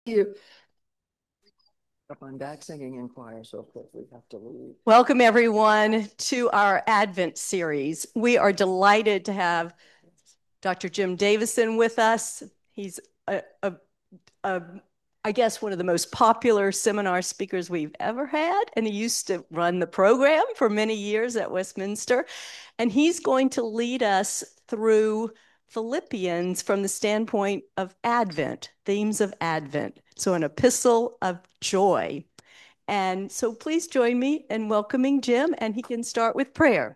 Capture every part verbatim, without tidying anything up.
You. I'm back singing in choir, so of course we have to leave. Welcome, everyone, to our Advent series. We are delighted to have Doctor Jim Davison with us. He's, a, a, a, I guess, one of the most popular seminar speakers we've ever had, and he used to run the program for many years at Westminster. And he's going to lead us through Philippians from the standpoint of Advent, themes of Advent. So, an epistle of joy. And so please join me in welcoming Jim, and he can start with prayer.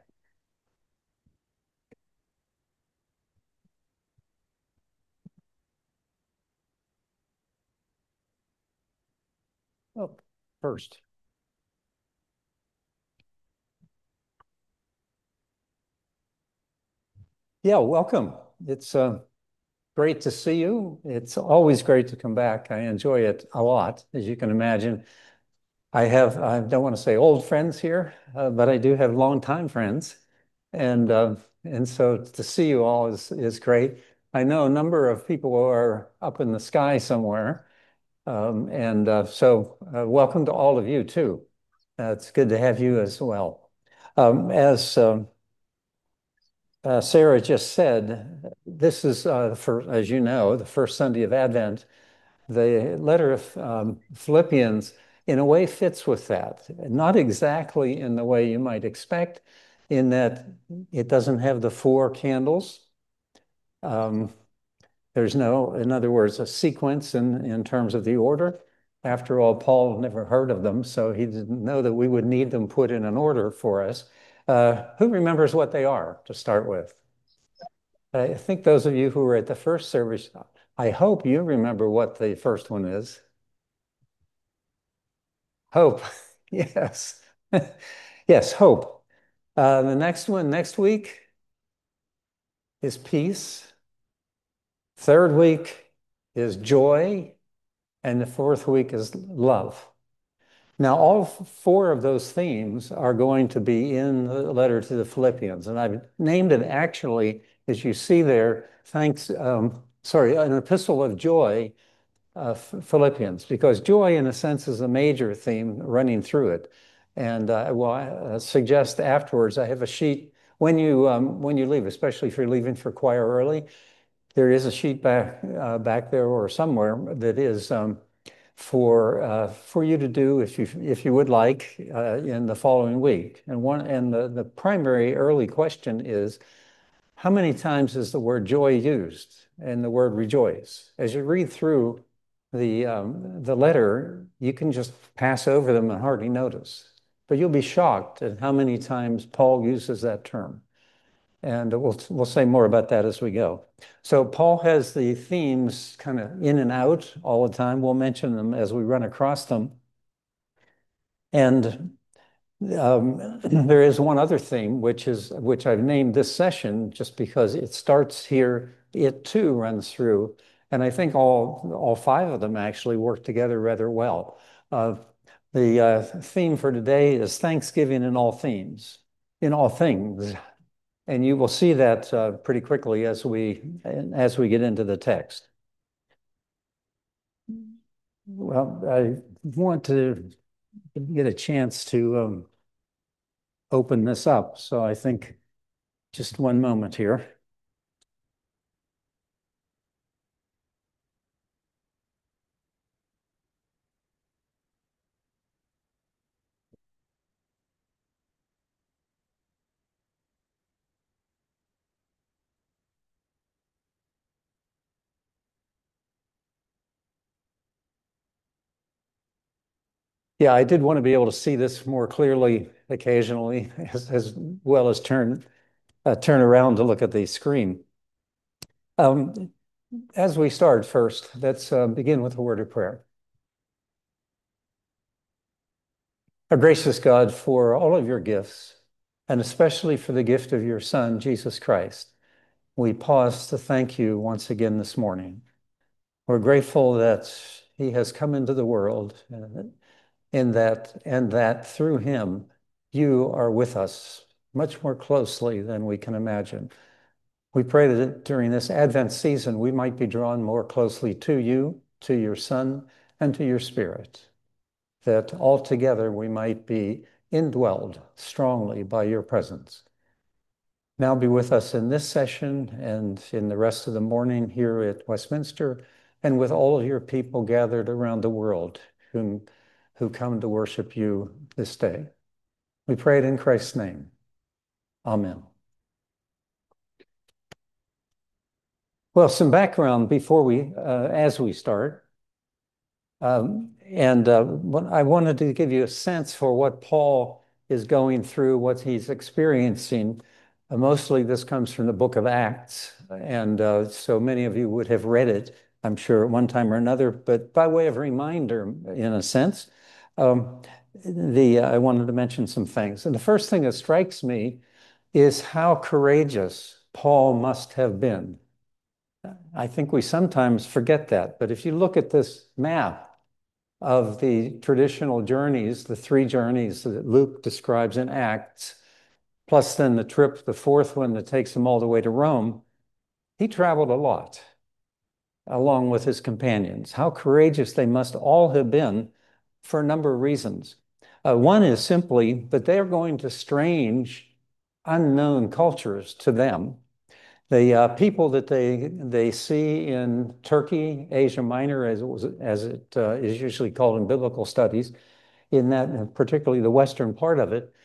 Oh, first. Yeah, welcome. It's uh, great to see you. It's always great to come back. I enjoy it a lot, as you can imagine. I have, I don't want to say old friends here, uh, but I do have longtime friends. And uh, and so to see you all is, is great. I know a number of people who are up in the sky somewhere. Um, and uh, so uh, welcome to all of you too. Uh, it's good to have you as well. Um, as um, Uh, Sarah just said, this is, uh, for, as you know, the first Sunday of Advent. The letter of um, Philippians, in a way, fits with that. Not exactly in the way you might expect, in that it doesn't have the four candles. Um, there's no, in other words, a sequence in, in terms of the order. After all, Paul never heard of them, so he didn't know that we would need them put in an order for us. Uh, who remembers what they are to start with? I think those of you who were at the first service, I hope you remember what the first one is. Hope. Yes. Yes, hope. Uh, the next one next week is peace. Third week is joy. And the fourth week is love. Now, all four of those themes are going to be in the letter to the Philippians. And I've named it actually, as you see there, thanks, um, sorry, an epistle of joy. Uh, Philippians, because joy, in a sense, is a major theme running through it. And uh, well, I uh, suggest afterwards, I have a sheet when you um, when you leave, especially if you're leaving for choir early. There is a sheet back uh, back there or somewhere that is um, for uh, for you to do if you if you would like uh, in the following week. And one and the the primary early question is, how many times is the word joy used and the word rejoice? As you read through the um, the letter, you can just pass over them and hardly notice. But you'll be shocked at how many times Paul uses that term. And we'll we'll say more about that as we go. So Paul has the themes kind of in and out all the time. We'll mention them as we run across them. And um, there is one other theme, which is which I've named this session just because it starts here. It too runs through, and I think all all five of them actually work together rather well. Uh, the uh, theme for today is Thanksgiving in all themes, in all things, and you will see that uh, pretty quickly as we as we get into the text. Well, I want to get a chance to um, open this up, so I think. Just one moment here. Yeah, I did want to be able to see this more clearly occasionally, as, as well as turn uh, turn around to look at the screen. Um, as we start first, let's uh, begin with a word of prayer. Our gracious God, for all of your gifts, and especially for the gift of your Son, Jesus Christ, we pause to thank you once again this morning. We're grateful that he has come into the world, uh, in that, and that through him, you are with us much more closely than we can imagine. We pray that during this Advent season, we might be drawn more closely to you to your Son, and to your Spirit, that altogether we might be indwelled strongly by your presence. Now be with us in this session and in the rest of the morning here at Westminster, and with all of your people gathered around the world whom, who come to worship you this day. We pray it in Christ's name. Amen. Well, some background before we, uh, as we start. Um, and uh, I wanted to give you a sense for what Paul is going through, what he's experiencing. Uh, mostly this comes from the book of Acts. And uh, so many of you would have read it, I'm sure, at one time or another. But by way of reminder, in a sense, um, the uh, I wanted to mention some things. And the first thing that strikes me is how courageous Paul must have been. I think we sometimes forget that. But if you look at this map of the traditional journeys, the three journeys that Luke describes in Acts, plus then the trip, the fourth one that takes him all the way to Rome, he traveled a lot along with his companions. How courageous they must all have been for a number of reasons. Uh, one is simply that they're going to strange, unknown cultures to them. The uh, people that they they see in Turkey, Asia Minor, as it, was, as it uh, is usually called in biblical studies, in that particularly the western part of it,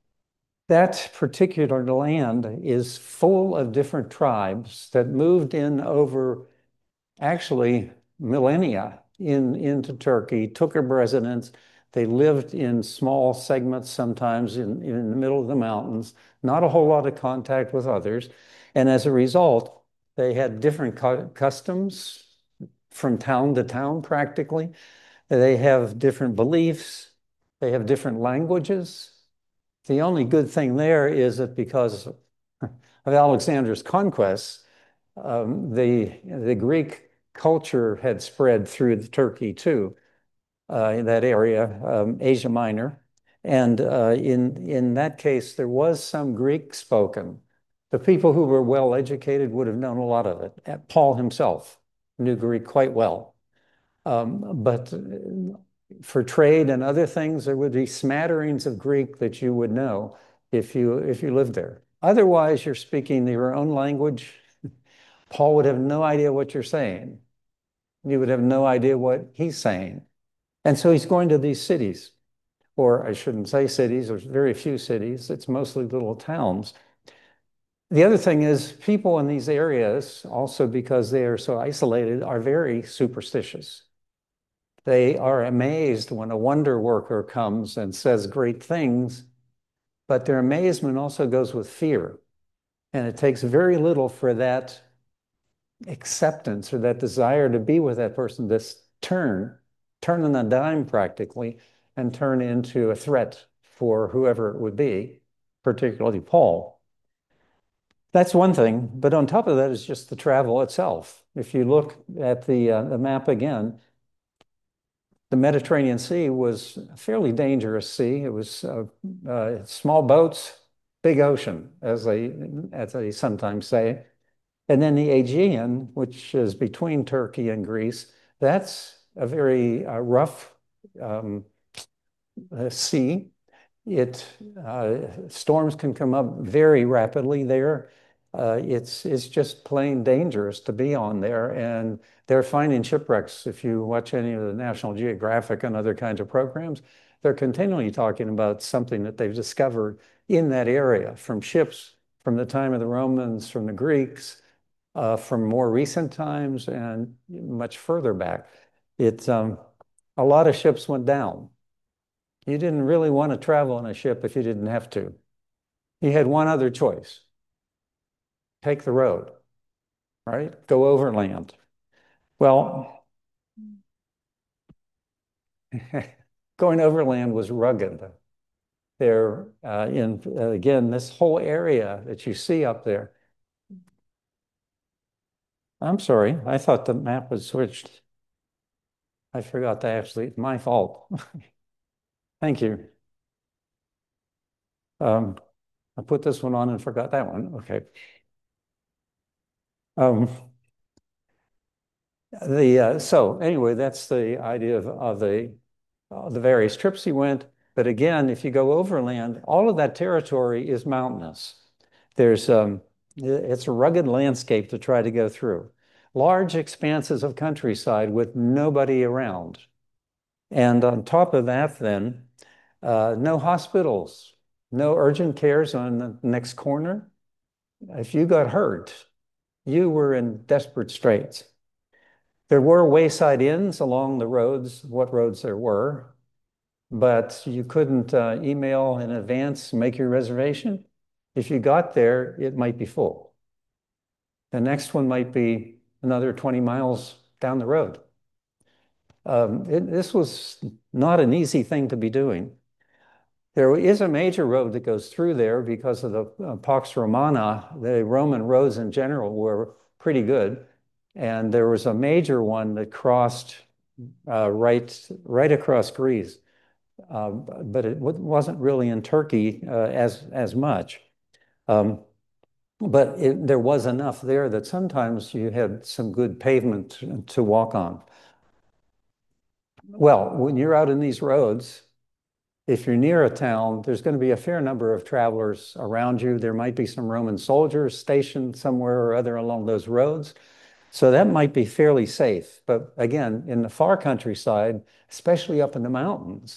that particular land is full of different tribes that moved in over actually millennia in into Turkey, took up residence. They lived in small segments, sometimes in, in the middle of the mountains, not a whole lot of contact with others. And as a result, they had different cu customs from town to town, practically. They have different beliefs. They have different languages. The only good thing there is that because of Alexander's conquests, um, the, the Greek culture had spread through the Turkey too, uh, in that area, um, Asia Minor. And uh, in, in that case, there was some Greek spoken. The people who were well educated would have known a lot of it. Paul himself knew Greek quite well. Um, but for trade and other things, there would be smatterings of Greek that you would know if you, if you lived there. Otherwise, you're speaking your own language. Paul would have no idea what you're saying. You would have no idea what he's saying. And so he's going to these cities, or I shouldn't say cities, there's very few cities. It's mostly little towns. The other thing is people in these areas, also because they are so isolated, are very superstitious. They are amazed when a wonder worker comes and says great things, but their amazement also goes with fear. And it takes very little for that acceptance or that desire to be with that person, this turn, turn on a dime practically, and turn into a threat for whoever it would be, particularly Paul. That's one thing, but on top of that is just the travel itself. If you look at the, uh, the map again, the Mediterranean Sea was a fairly dangerous sea. It was uh, uh, small boats, big ocean, as they, as they sometimes say. And then the Aegean, which is between Turkey and Greece, that's a very uh, rough um, uh, sea. It uh, storms can come up very rapidly there. Uh, it's it's just plain dangerous to be on there, and they're finding shipwrecks. If you watch any of the National Geographic and other kinds of programs, they're continually talking about something that they've discovered in that area from ships from the time of the Romans, from the Greeks, uh, from more recent times, and much further back. It's um, a lot of ships went down. You didn't really want to travel on a ship if you didn't have to. You had one other choice. Take the road, right? Go overland. Well, going overland was rugged. There, uh, in uh, again, this whole area that you see up there. I'm sorry, I thought the map was switched. I forgot to actually, my fault. Thank you. Um, I put this one on and forgot that one. Okay. Um, The uh, so anyway, that's the idea of, of the uh, the various trips he went. But again, if you go overland, all of that territory is mountainous. There's um, it's a rugged landscape to try to go through. Large expanses of countryside with nobody around. And on top of that, then, uh, no hospitals, no urgent cares on the next corner. If you got hurt, you were in desperate straits. There were wayside inns along the roads, what roads there were, but you couldn't uh, email in advance, make your reservation. If you got there, it might be full. The next one might be another twenty miles down the road. Um, it, this was not an easy thing to be doing. There is a major road that goes through there because of the uh, Pax Romana. The Roman roads in general were pretty good. And there was a major one that crossed uh, right, right across Greece. Uh, but it wasn't really in Turkey uh, as, as much. Um, but it, there was enough there that sometimes you had some good pavement to, to walk on. Well, when you're out in these roads, if you're near a town, there's going to be a fair number of travelers around you. There might be some Roman soldiers stationed somewhere or other along those roads. So that might be fairly safe. But again, in the far countryside, especially up in the mountains,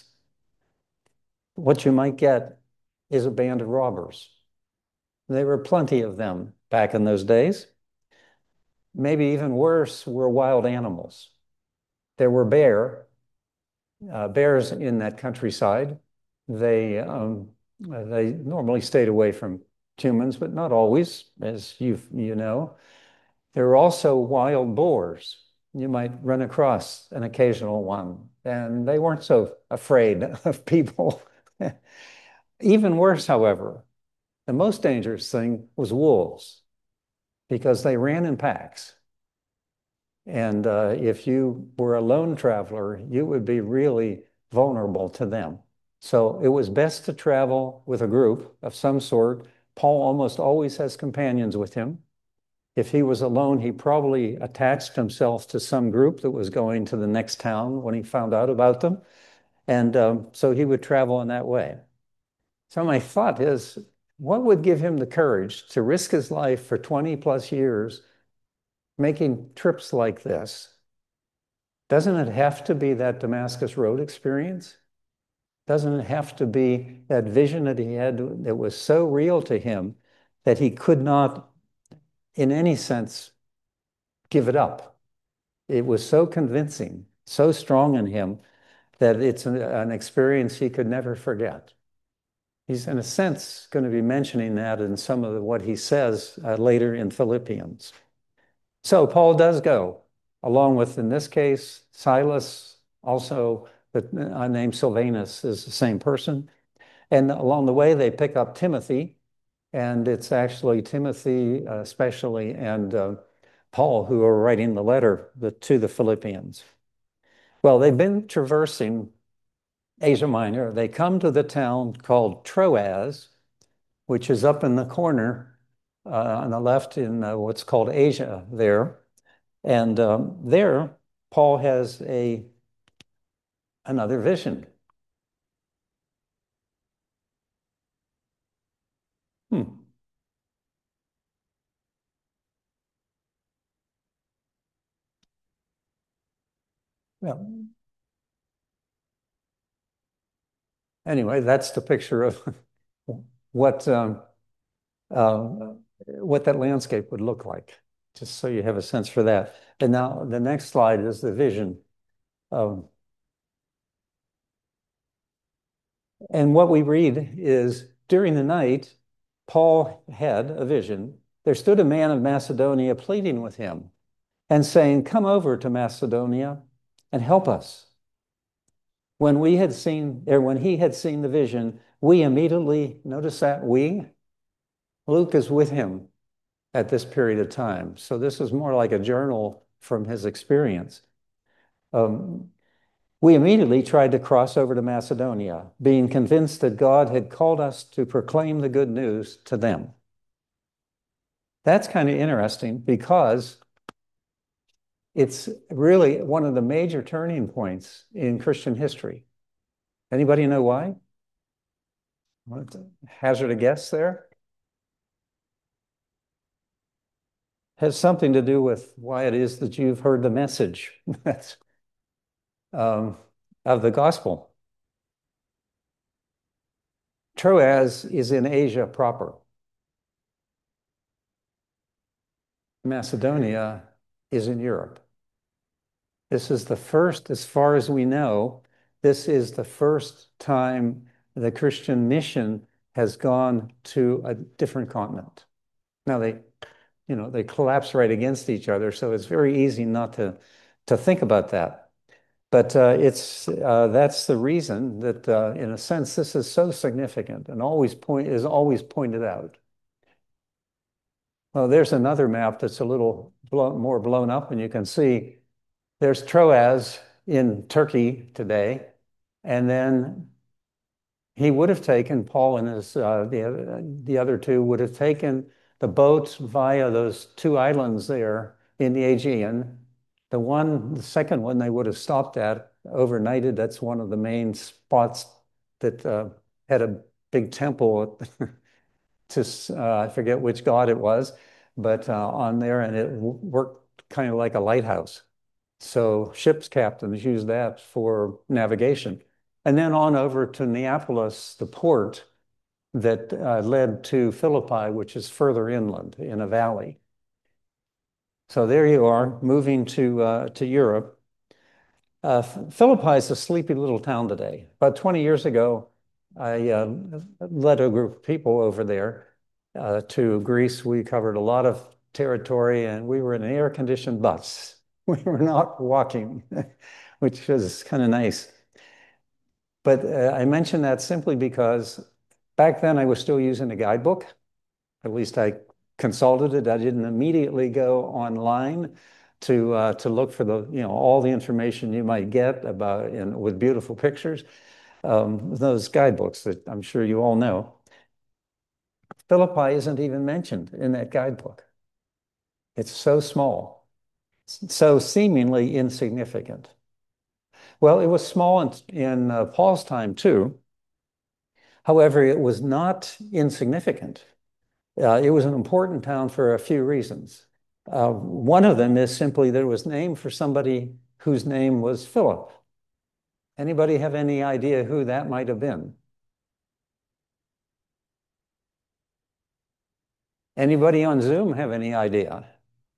what you might get is a band of robbers. There were plenty of them back in those days. Maybe even worse were wild animals. There were bear, uh, bears in that countryside. They, um, they normally stayed away from humans, but not always, as you you know. There were also wild boars. You might run across an occasional one, and they weren't so afraid of people. Even worse, however, the most dangerous thing was wolves, because they ran in packs. And uh, if you were a lone traveler, you would be really vulnerable to them. So it was best to travel with a group of some sort. Paul almost always has companions with him. If he was alone, he probably attached himself to some group that was going to the next town when he found out about them. And um, so he would travel in that way. So my thought is, what would give him the courage to risk his life for twenty plus years making trips like this? Doesn't it have to be that Damascus Road experience? Doesn't it have to be that vision that he had that was so real to him that he could not, in any sense, give it up? It was so convincing, so strong in him that it's an, an experience he could never forget. He's, in a sense, going to be mentioning that in some of what he says uh, later in Philippians. So Paul does go, along with, in this case, Silas, also the uh, name Silvanus is the same person. And along the way, they pick up Timothy, and it's actually Timothy, uh, especially, and uh, Paul, who are writing the letter to the Philippians. Well, they've been traversing Asia Minor. They come to the town called Troas, which is up in the corner uh, on the left in uh, what's called Asia there. And um, there, Paul has a another vision. Hmm. Well, anyway, that's the picture of what um, uh, what that landscape would look like, just so you have a sense for that. And now the next slide is the vision. Um, and what we read is, during the night, Paul had a vision. There stood a man of Macedonia pleading with him and saying, "Come over to Macedonia and help us." When we had seen, or when he had seen the vision, we immediately, notice that we, Luke is with him at this period of time. So this is more like a journal from his experience. Um, we immediately tried to cross over to Macedonia, being convinced that God had called us to proclaim the good news to them. That's kind of interesting, because It's really one of the major turning points in Christian history. Anybody know why? Hazard a guess there? Has something to do with why it is that you've heard the message that's, um, of the gospel. Troas is in Asia proper. Macedonia is in Europe. This is the first, as far as we know, this is the first time the Christian mission has gone to a different continent. Now they, you know, they collapse right against each other, so it's very easy not to, to think about that. But uh, it's uh, that's the reason that, uh, in a sense, this is so significant and always point is always pointed out. Well, there's another map that's a little blown, more blown up, and you can see there's Troas in Turkey today, and then he would have taken, Paul and his uh, the the other two would have taken the boats via those two islands there in the Aegean. The one, the second one, they would have stopped at, overnighted. That's one of the main spots that uh, had a big temple to uh, I forget which god it was, but uh, on there, and it worked kind of like a lighthouse. So ships captains used that for navigation. And then on over to Neapolis, the port that uh, led to Philippi, which is further inland in a valley. So there you are, moving to uh, to Europe. Uh, Philippi is a sleepy little town today. About twenty years ago, I uh, led a group of people over there uh, to Greece. We covered a lot of territory, and we were in an air-conditioned bus. We were not walking, which was kind of nice. But uh, I mention that simply because back then I was still using a guidebook. At least I consulted it. I didn't immediately go online to uh, to look for the, you know, all the information you might get about in with beautiful pictures. Um, those guidebooks that I'm sure you all know. Philippi isn't even mentioned in that guidebook. It's so small, so seemingly insignificant. Well, it was small in, in uh, Paul's time too. However, it was not insignificant. Uh, it was an important town for a few reasons. Uh, one of them is simply that it was named for somebody whose name was Philip. Anybody have any idea who that might have been? Anybody on Zoom have any idea?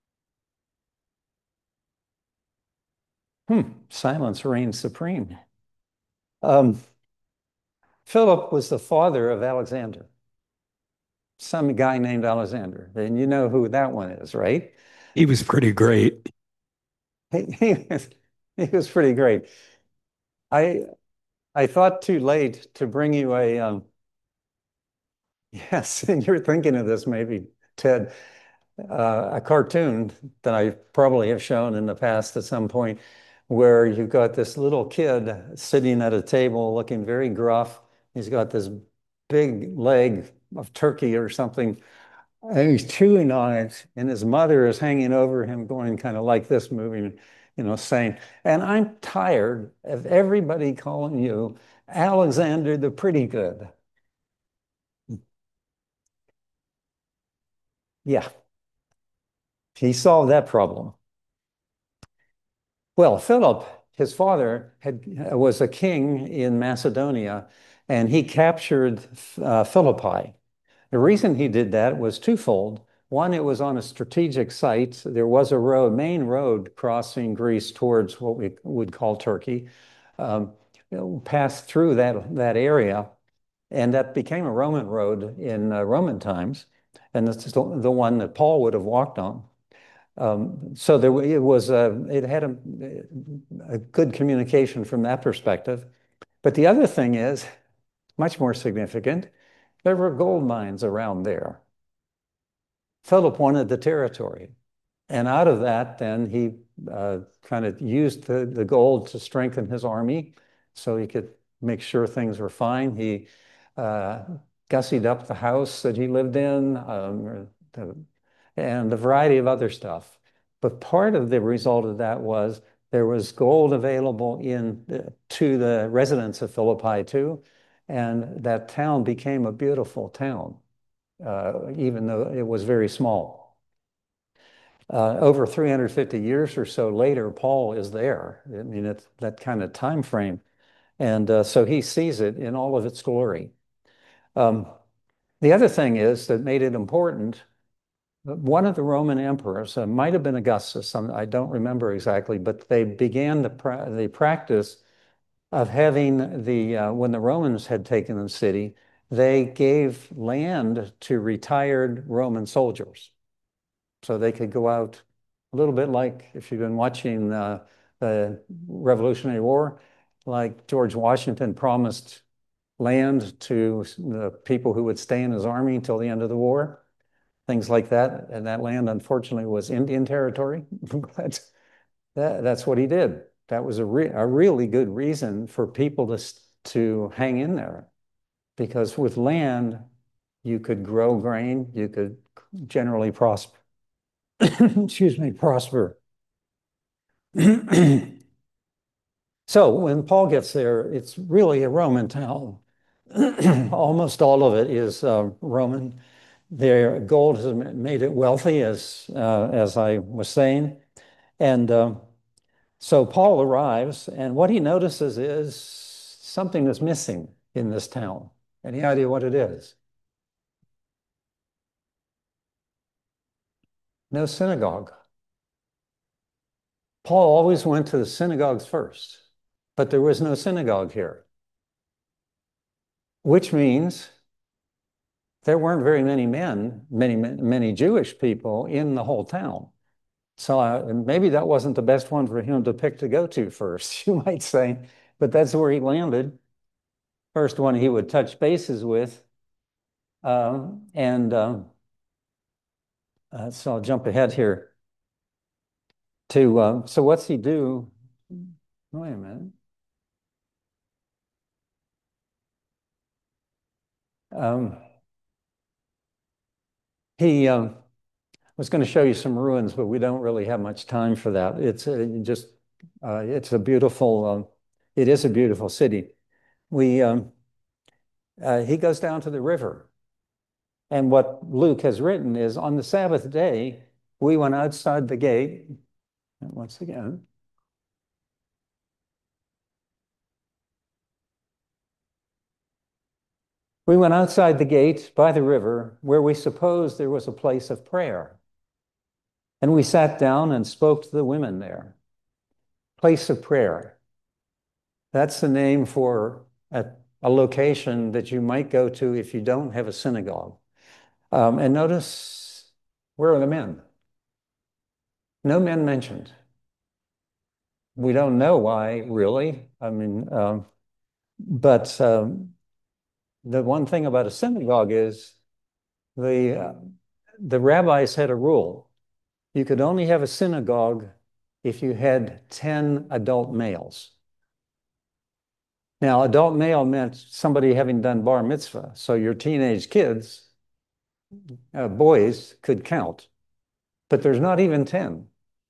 Hmm, silence reigns supreme. Um, Philip was the father of Alexander, some guy named Alexander. And you know who that one is, right? He was pretty great. He, he, was, he was pretty great. I I thought too late to bring you a um, yes, and you're thinking of this maybe, Ted, uh, a cartoon that I probably have shown in the past at some point, where you've got this little kid sitting at a table looking very gruff. He's got this big leg of turkey or something, and he's chewing on it, and his mother is hanging over him, going kind of like this, moving, you know, saying, "And I'm tired of everybody calling you Alexander the Pretty Good." Yeah, he solved that problem. Well, Philip, his father, had was a king in Macedonia, and he captured uh, Philippi. The reason he did that was twofold. One, it was on a strategic site. There was a road, main road crossing Greece towards what we would call Turkey, um, you know, passed through that, that area, and that became a Roman road in uh, Roman times, and it's the, the one that Paul would have walked on. Um, so there it was a, it had a, a good communication from that perspective. But the other thing is, much more significant, there were gold mines around there. Philip wanted the territory. And out of that, then he uh, kind of used the, the gold to strengthen his army so he could make sure things were fine. He uh, gussied up the house that he lived in, um, the, and a variety of other stuff. But part of the result of that was there was gold available in uh, to the residents of Philippi too, and that town became a beautiful town, uh, even though it was very small. Uh, over three hundred fifty years or so later, Paul is there. I mean, it's that kind of time frame. And uh, so he sees it in all of its glory. Um, the other thing is that made it important, one of the Roman emperors, uh, might have been Augustus, I don't remember exactly, but they began the, pra the practice of having the, uh, when the Romans had taken the city, they gave land to retired Roman soldiers. So they could go out a little bit like if you've been watching uh, the Revolutionary War, like George Washington promised land to the people who would stay in his army until the end of the war, things like that. And that land, unfortunately, was Indian territory, but that, that's what he did. That was a, re a really good reason for people to, to hang in there, because with land, you could grow grain, you could generally prosper. Excuse me, prosper. So when Paul gets there, it's really a Roman town. Almost all of it is uh, Roman. Their gold has made it wealthy, as uh, as I was saying. And uh, so Paul arrives, and what he notices is something is missing in this town. Any idea what it is? No synagogue. Paul always went to the synagogues first, but there was no synagogue here, which means there weren't very many men, many, many Jewish people in the whole town. So uh, maybe that wasn't the best one for him to pick to go to first, you might say, but that's where he landed. First one he would touch bases with. Um, and um, uh, so I'll jump ahead here to, uh, so what's he do? Wait a minute. Um, he um, was going to show you some ruins, but we don't really have much time for that. It's uh, just, uh, it's a beautiful, um, it is a beautiful city. We, um, uh, he goes down to the river. And what Luke has written is, on the Sabbath day, we went outside the gate. And once again, we went outside the gate by the river where we supposed there was a place of prayer. And we sat down and spoke to the women there. Place of prayer. That's the name for a, a location that you might go to if you don't have a synagogue. Um, and notice, where are the men? No men mentioned. We don't know why, really. I mean, um, but um, the one thing about a synagogue is the uh, the rabbis had a rule. You could only have a synagogue if you had ten adult males. Now, adult male meant somebody having done bar mitzvah. So your teenage kids, uh, boys, could count. But there's not even ten.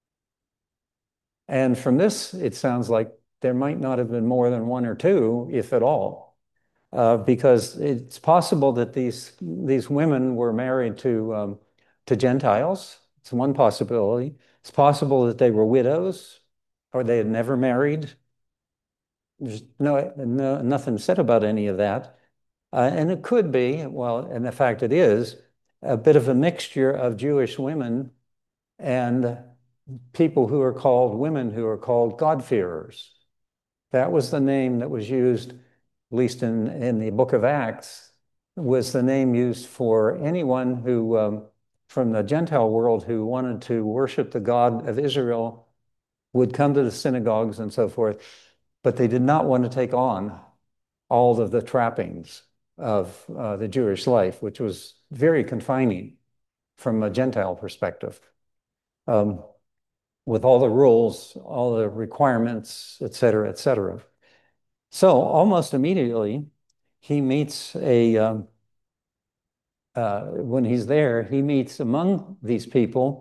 And from this, it sounds like there might not have been more than one or two, if at all, uh, because it's possible that these these women were married to um, to Gentiles. It's one possibility. It's possible that they were widows, or they had never married. There's no, no nothing said about any of that, uh, and it could be, well, and the fact it is, a bit of a mixture of Jewish women and people who are called women who are called God-fearers. That was the name that was used, at least in, in the book of Acts, was the name used for anyone who, um, from the Gentile world, who wanted to worship the God of Israel, would come to the synagogues and so forth, but they did not want to take on all of the trappings of uh, the Jewish life, which was very confining from a Gentile perspective. Um, with all the rules, all the requirements, et cetera, et cetera. So almost immediately, he meets a, um, uh, when he's there, he meets among these people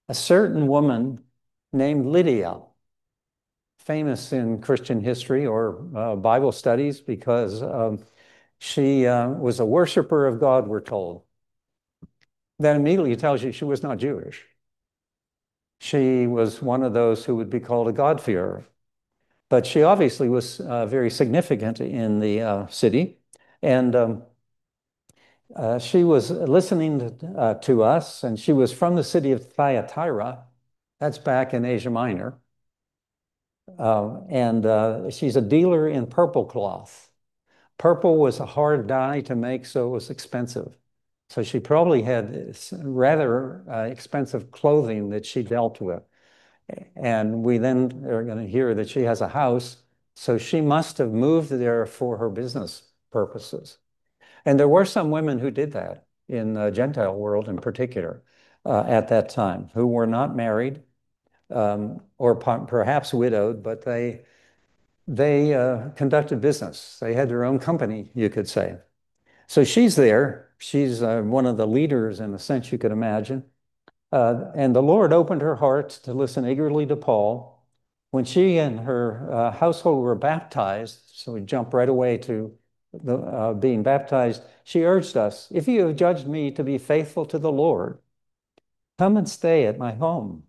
a certain woman named Lydia, famous in Christian history or uh, Bible studies because um, she uh, was a worshiper of God, we're told. That immediately tells you she was not Jewish. She was one of those who would be called a God-fearer. But she obviously was uh, very significant in the uh, city. And um, uh, she was listening to, uh, to us, and she was from the city of Thyatira. That's back in Asia Minor. Uh, and uh, she's a dealer in purple cloth. Purple was a hard dye to make, so it was expensive. So she probably had rather uh, expensive clothing that she dealt with. And we then are going to hear that she has a house. So she must have moved there for her business purposes. And there were some women who did that in the Gentile world in particular uh, at that time, who were not married um, or perhaps widowed, but they they uh, conducted business. They had their own company, you could say. So she's there. She's uh, one of the leaders in a sense you could imagine. Uh, and the Lord opened her heart to listen eagerly to Paul. When she and her uh, household were baptized, so we jump right away to the, uh, being baptized, she urged us, if you have judged me to be faithful to the Lord, come and stay at my home.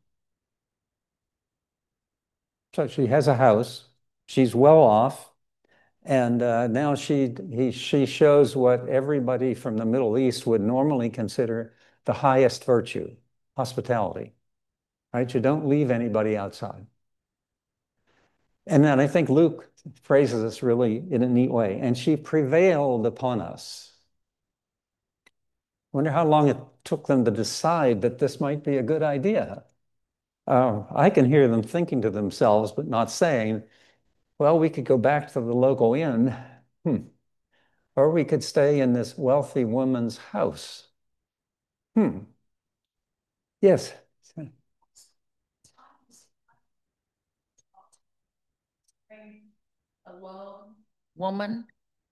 So she has a house. She's well off. And uh, now she, he, she shows what everybody from the Middle East would normally consider the highest virtue, hospitality, right? You don't leave anybody outside. And then I think Luke phrases this really in a neat way. And she prevailed upon us. Wonder how long it took them to decide that this might be a good idea. Uh, I can hear them thinking to themselves, but not saying, well, we could go back to the local inn. Hmm. Or we could stay in this wealthy woman's house. Hmm. Yes. A lone woman.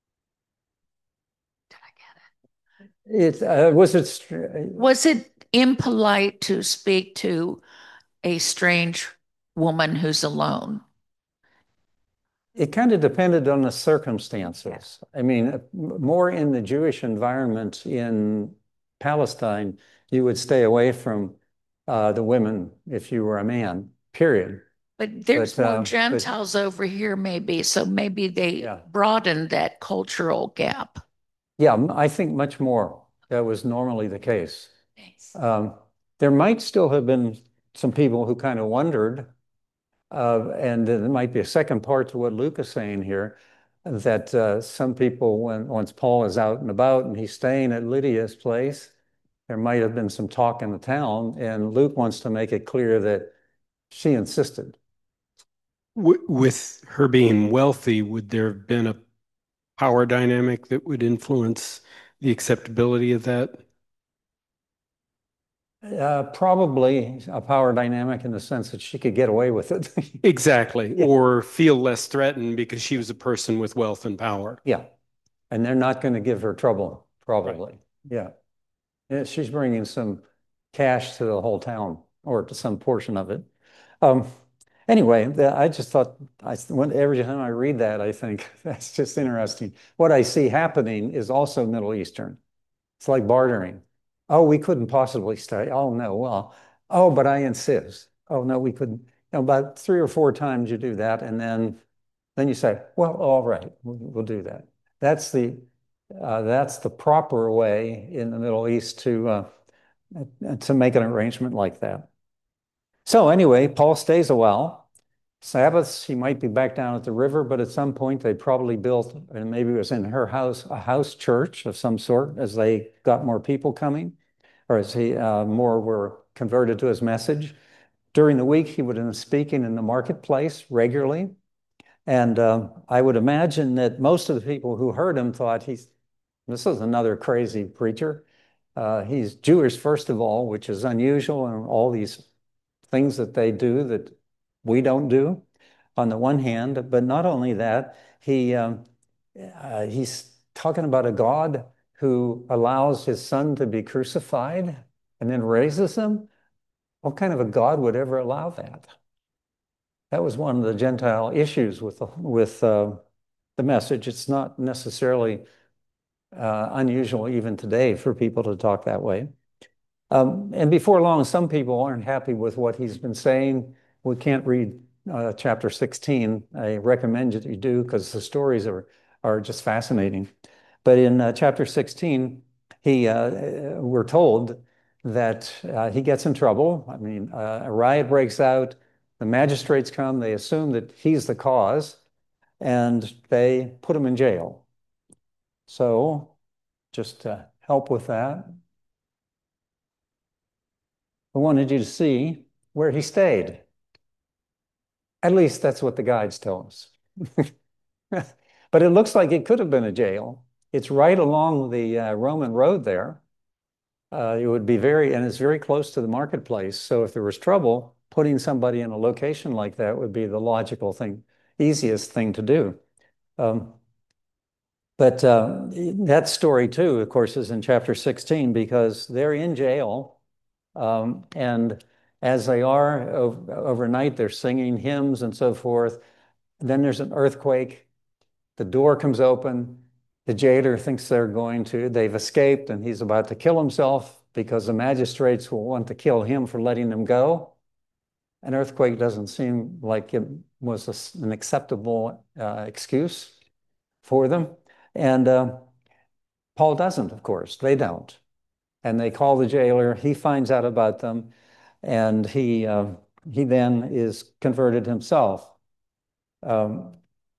Did I get It uh, was it. it? Was it impolite to speak to a strange woman who's alone? It kind of depended on the circumstances. I mean, more in the Jewish environment in Palestine, you would stay away from uh, the women if you were a man, period. But there's But, no uh, but- Gentiles over here, maybe. So maybe they Yeah. broadened that cultural gap. Yeah, m- I think much more. That was normally the case. Thanks. Um, there might still have been some people who kind of wondered, uh, and there might be a second part to what Luke is saying here, that uh, some people, when once Paul is out and about and he's staying at Lydia's place, there might have been some talk in the town, and Luke wants to make it clear that she insisted. W- with her being wealthy, would there have been a power dynamic that would influence the acceptability of that? Uh, probably a power dynamic in the sense that she could get away with it. Exactly. Yeah. Or feel less threatened because she was a person with wealth and power. Yeah. And they're not going to give her trouble, probably. Yeah. Yeah, she's bringing some cash to the whole town or to some portion of it. Um, anyway, the, I just thought, I, when, every time I read that, I think that's just interesting. What I see happening is also Middle Eastern. It's like bartering. Oh, we couldn't possibly stay. Oh, no. Well, oh, but I insist. Oh, no, we couldn't. You know, about three or four times you do that, and then then you say, well, all right, we'll, we'll do that. That's the uh, that's the proper way in the Middle East to uh, to make an arrangement like that. So anyway, Paul stays a while. Sabbaths, he might be back down at the river, but at some point they probably built, and maybe it was in her house, a house church of some sort as they got more people coming, or as he uh, more were converted to his message. During the week, he would have been speaking in the marketplace regularly. And uh, I would imagine that most of the people who heard him thought he's, this is another crazy preacher. Uh, he's Jewish, first of all, which is unusual, and all these things that they do that we don't do on the one hand, but not only that, he um, uh, he's talking about a God who allows his son to be crucified and then raises him. What kind of a God would ever allow that? That was one of the Gentile issues with the, with uh, the message. It's not necessarily uh, unusual even today for people to talk that way. Um, and before long, some people aren't happy with what he's been saying. We can't read uh, chapter sixteen. I recommend that you do because the stories are, are just fascinating. But in uh, chapter sixteen, he, uh, we're told that uh, he gets in trouble. I mean, uh, a riot breaks out. The magistrates come. They assume that he's the cause, and they put him in jail. So just to help with that, I wanted you to see where he stayed. At least that's what the guides tell us. But it looks like it could have been a jail. It's right along the uh, Roman road there. Uh, it would be very, and it's very close to the marketplace. So if there was trouble, putting somebody in a location like that would be the logical thing, easiest thing to do. Um, but uh, that story too, of course, is in chapter sixteen because they're in jail. Um, and as they are over, overnight, they're singing hymns and so forth. And then there's an earthquake. The door comes open. The jailer thinks they're going to, they've escaped and he's about to kill himself because the magistrates will want to kill him for letting them go. An earthquake doesn't seem like it was a, an acceptable uh, excuse for them. And uh, Paul doesn't, of course. They don't. And they call the jailer. He finds out about them. And he, uh, he then is converted himself. Um,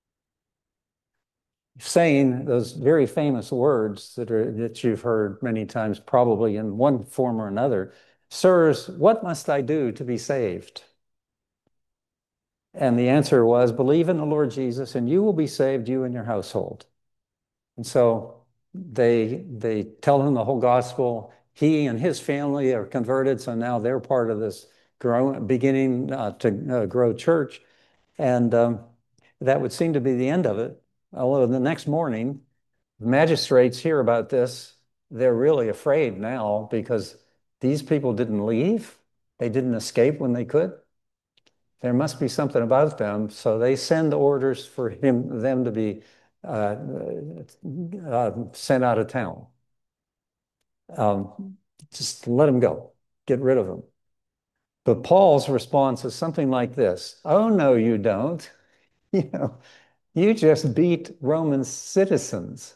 saying those very famous words that are that you've heard many times, probably in one form or another. Sirs, what must I do to be saved? And the answer was, believe in the Lord Jesus, and you will be saved, you and your household. And so they they tell him the whole gospel. He and his family are converted, so now they're part of this growing, beginning uh, to uh, grow church. And um, that would seem to be the end of it. Although the next morning, the magistrates hear about this. They're really afraid now because these people didn't leave. They didn't escape when they could. There must be something about them. So they send orders for him, them to be uh, uh, sent out of town. Um, just let them go. Get rid of them. But Paul's response is something like this. Oh, no, you don't. You know, you just beat Roman citizens.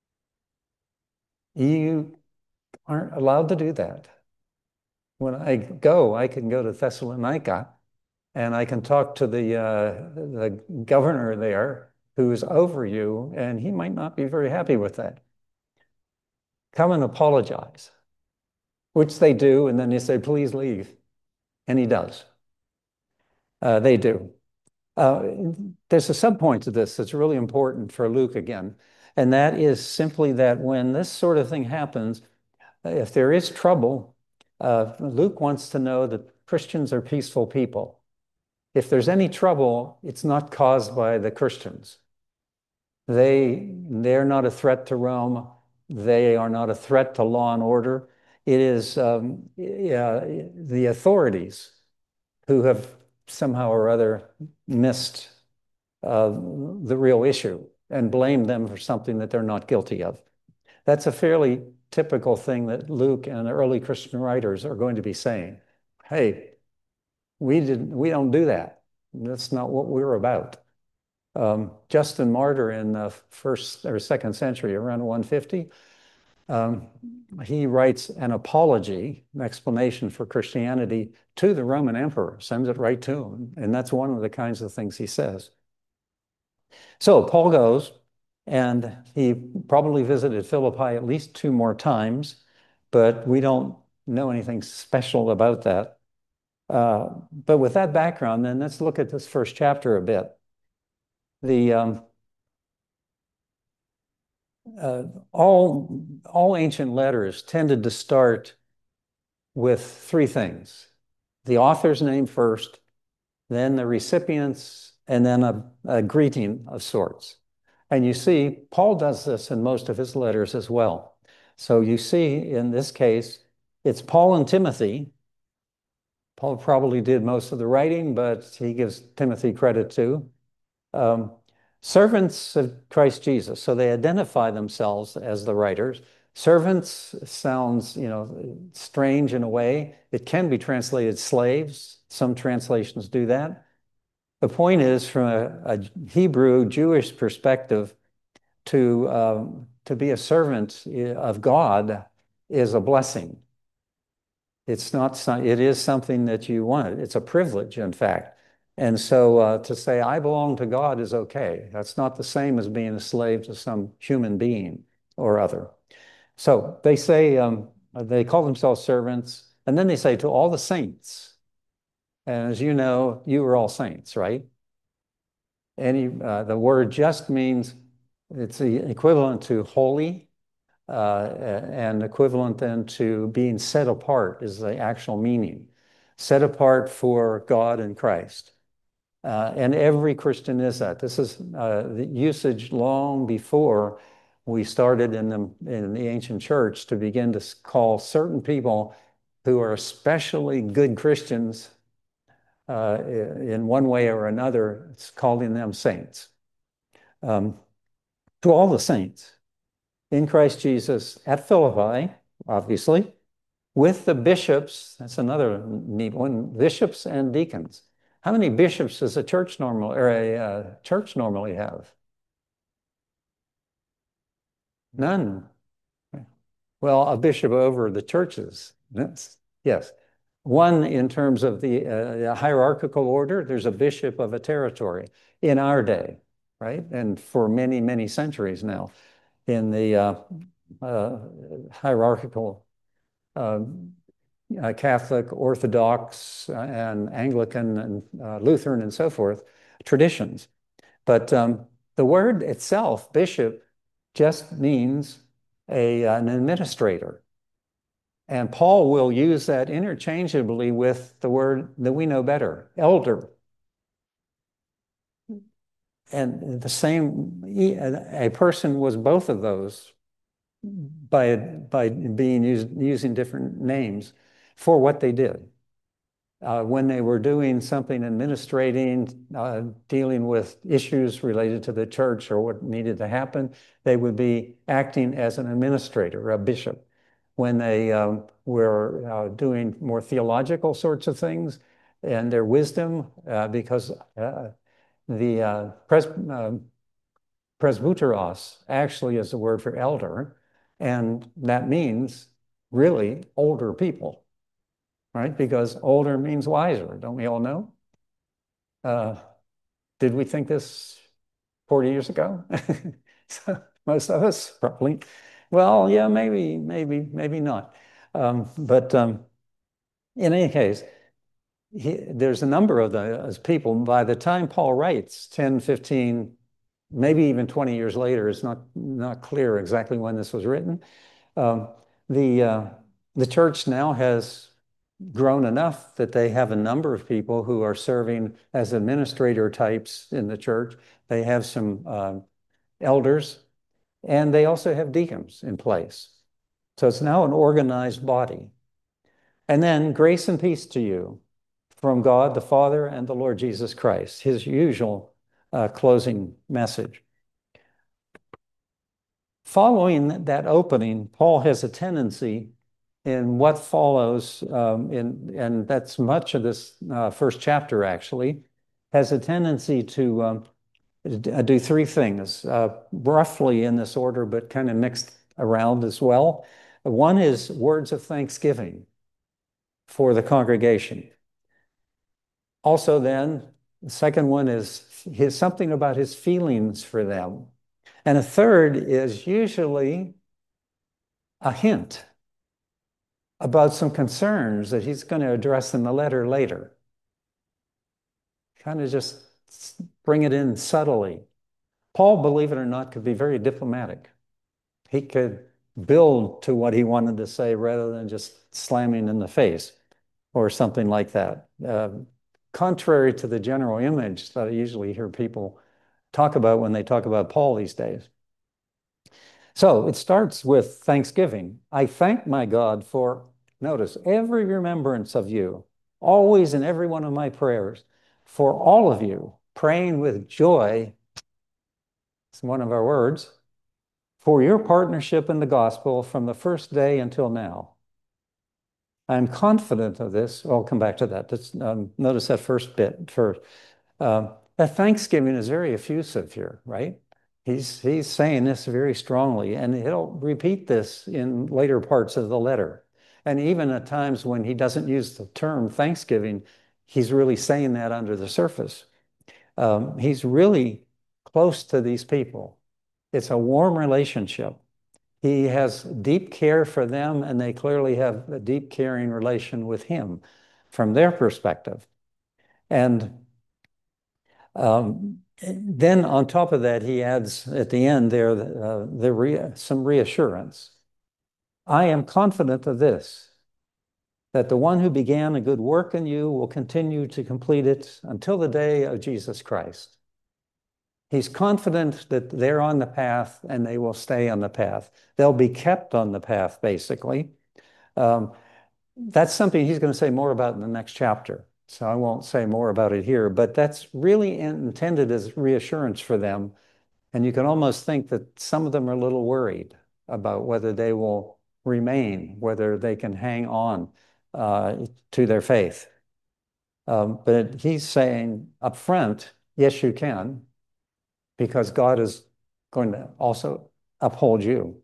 You aren't allowed to do that. When I go, I can go to Thessalonica and I can talk to the, uh, the governor there who is over you, and he might not be very happy with that. Come and apologize, which they do, and then you say, please leave. And he does. Uh, they do. Uh, there's a subpoint to this that's really important for Luke again, and that is simply that when this sort of thing happens, if there is trouble, uh, Luke wants to know that Christians are peaceful people. If there's any trouble, it's not caused by the Christians. They, they're not a threat to Rome. They are not a threat to law and order. It is um, uh, the authorities who have somehow or other missed uh, the real issue and blamed them for something that they're not guilty of. That's a fairly typical thing that Luke and the early Christian writers are going to be saying. Hey, we didn't, we don't do that. That's not what we're about. Um, Justin Martyr in the first or second century, around one fifty, um, he writes an apology, an explanation for Christianity to the Roman emperor, sends it right to him. And that's one of the kinds of things he says. So Paul goes, and he probably visited Philippi at least two more times, but we don't know anything special about that. Uh, but with that background, then let's look at this first chapter a bit. The um, uh, all all ancient letters tended to start with three things: the author's name first, then the recipients, and then a, a greeting of sorts. And you see, Paul does this in most of his letters as well. So you see, in this case, it's Paul and Timothy. Paul probably did most of the writing, but he gives Timothy credit too. Um, servants of Christ Jesus. So they identify themselves as the writers. Servants sounds, you know, strange in a way. It can be translated slaves. Some translations do that. The point is, from a, a Hebrew Jewish perspective, to um, to be a servant of God is a blessing. It's not. It is something that you want. It's a privilege, in fact. And so uh, to say I belong to God is okay. That's not the same as being a slave to some human being or other. So they say um, they call themselves servants, and then they say to all the saints. And as you know, you are all saints, right? Any uh, the word just means it's the equivalent to holy, uh, and equivalent then to being set apart is the actual meaning. Set apart for God and Christ. Uh, and every Christian is that. This is uh, the usage long before we started in the, in the ancient church to begin to call certain people who are especially good Christians uh, in one way or another, it's calling them saints. Um, to all the saints in Christ Jesus at Philippi, obviously, with the bishops, that's another neat one, bishops and deacons. How many bishops does a church normal or a uh, church normally have? None. Well, a bishop over the churches. Yes. Yes. One in terms of the uh, hierarchical order, there's a bishop of a territory in our day, right? And for many, many centuries now, in the uh, uh, hierarchical um, uh, Catholic, Orthodox, uh, and Anglican and uh, Lutheran and so forth traditions. But um, the word itself, bishop, just means a, an administrator. And Paul will use that interchangeably with the word that we know better, elder. And the same, a person was both of those by, by being used, using different names for what they did. Uh, when they were doing something administrating, uh, dealing with issues related to the church or what needed to happen, they would be acting as an administrator, a bishop. When they um, were uh, doing more theological sorts of things and their wisdom, uh, because uh, the uh, pres uh, presbyteros actually is the word for elder, and that means really older people. Right? Because older means wiser, don't we all know? Uh, did we think this forty years ago? So most of us probably. Well, yeah, maybe, maybe, maybe not. Um, but um, in any case, he, there's a number of those people. By the time Paul writes, ten, fifteen, maybe even twenty years later, it's not, not clear exactly when this was written. Um, the, uh, the church now has grown enough that they have a number of people who are serving as administrator types in the church. They have some uh, elders, and they also have deacons in place. So it's now an organized body. And then grace and peace to you from God the Father and the Lord Jesus Christ, his usual uh, closing message. Following that opening, Paul has a tendency in what follows, um, in, and that's much of this uh, first chapter actually, has a tendency to um, do three things, uh, roughly in this order, but kind of mixed around as well. One is words of thanksgiving for the congregation. Also then, the second one is his, something about his feelings for them. And a third is usually a hint about some concerns that he's going to address in the letter later. Kind of just bring it in subtly. Paul, believe it or not, could be very diplomatic. He could build to what he wanted to say rather than just slamming in the face or something like that. Uh, contrary to the general image that I usually hear people talk about when they talk about Paul these days. So it starts with thanksgiving. I thank my God for, notice, every remembrance of you, always in every one of my prayers, for all of you, praying with joy, it's one of our words, for your partnership in the gospel from the first day until now. I'm confident of this. I'll come back to that. Let's, um, notice that first bit first. Um, that thanksgiving is very effusive here, right? He's, he's saying this very strongly, and he'll repeat this in later parts of the letter. And even at times when he doesn't use the term thanksgiving, he's really saying that under the surface. Um, he's really close to these people. It's a warm relationship. He has deep care for them, and they clearly have a deep caring relation with him from their perspective. And um, then on top of that, he adds at the end there uh, the re some reassurance. I am confident of this, that the one who began a good work in you will continue to complete it until the day of Jesus Christ. He's confident that they're on the path and they will stay on the path. They'll be kept on the path, basically. Um, that's something he's going to say more about in the next chapter. So I won't say more about it here, but that's really intended as reassurance for them. And you can almost think that some of them are a little worried about whether they will remain, whether they can hang on uh, to their faith. Um, but he's saying up front, yes, you can, because God is going to also uphold you.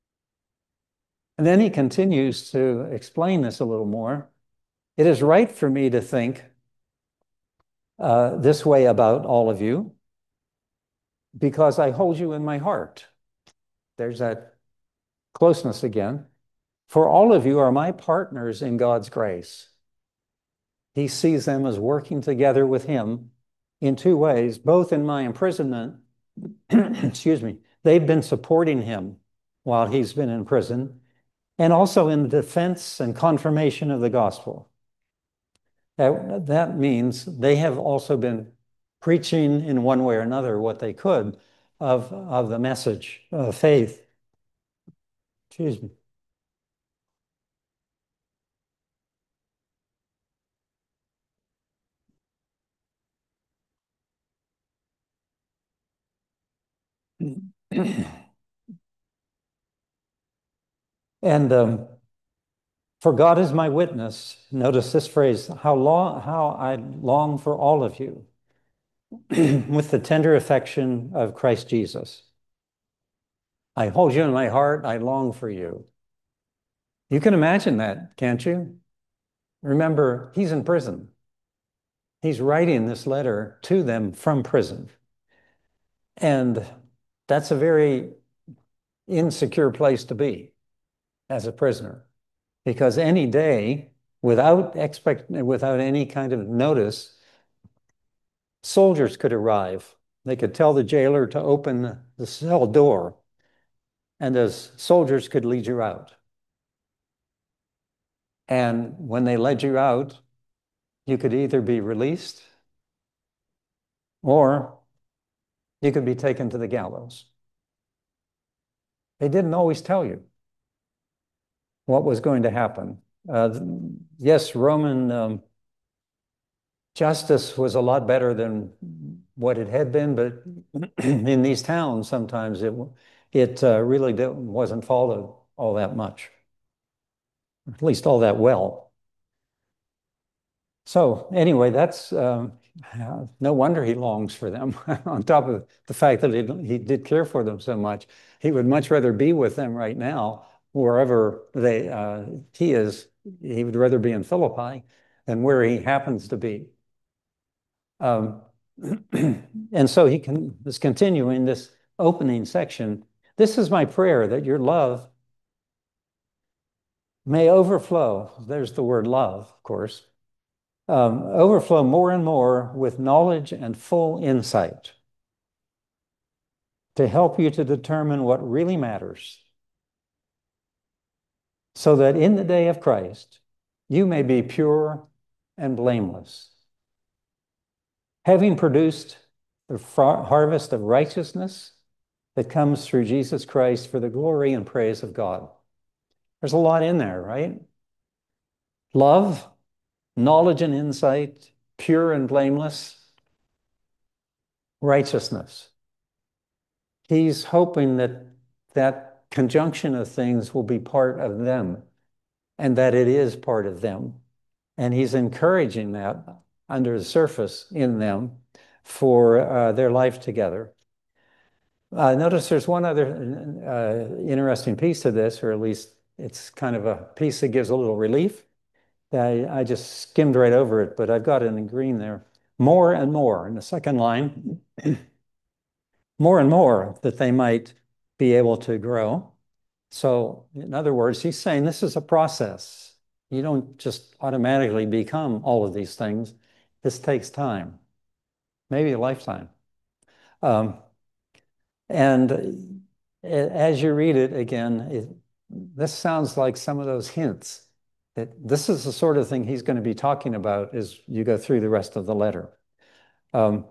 And then he continues to explain this a little more. It is right for me to think uh, this way about all of you, because I hold you in my heart. There's that closeness again. For all of you are my partners in God's grace. He sees them as working together with him in two ways, both in my imprisonment, excuse me, they've been supporting him while he's been in prison, and also in the defense and confirmation of the gospel. That, that means they have also been preaching in one way or another what they could of, of the message of faith. Excuse me. And um, for God is my witness. Notice this phrase, how long, how I long for all of you with the tender affection of Christ Jesus. I hold you in my heart. I long for you. You can imagine that, can't you? Remember, he's in prison. He's writing this letter to them from prison. And that's a very insecure place to be as a prisoner, because any day, without expect, without any kind of notice, soldiers could arrive. They could tell the jailer to open the cell door, and those soldiers could lead you out. And when they led you out, you could either be released or you could be taken to the gallows. They didn't always tell you what was going to happen. Uh, yes, Roman um, justice was a lot better than what it had been, but in these towns, sometimes it, it uh, really wasn't followed all that much, at least all that well. So anyway, that's um, no wonder he longs for them. On top of the fact that he, he did care for them so much, he would much rather be with them right now, wherever they uh, he is. He would rather be in Philippi than where he happens to be. Um, and so he can, is continuing this opening section. This is my prayer, that your love may overflow. There's the word love, of course. Um, overflow more and more with knowledge and full insight to help you to determine what really matters, so that in the day of Christ, you may be pure and blameless, having produced the harvest of righteousness that comes through Jesus Christ for the glory and praise of God. There's a lot in there, right? Love, knowledge and insight, pure and blameless, righteousness. He's hoping that that conjunction of things will be part of them and that it is part of them. And he's encouraging that under the surface in them for uh, their life together. Uh, notice there's one other uh, interesting piece to this, or at least it's kind of a piece that gives a little relief. I, I just skimmed right over it, but I've got it in green there. More and more in the second line, more and more that they might be able to grow. So in other words, he's saying this is a process. You don't just automatically become all of these things. This takes time, maybe a lifetime. Um, and as you read it again, it, this sounds like some of those hints that this is the sort of thing he's going to be talking about as you go through the rest of the letter. Um,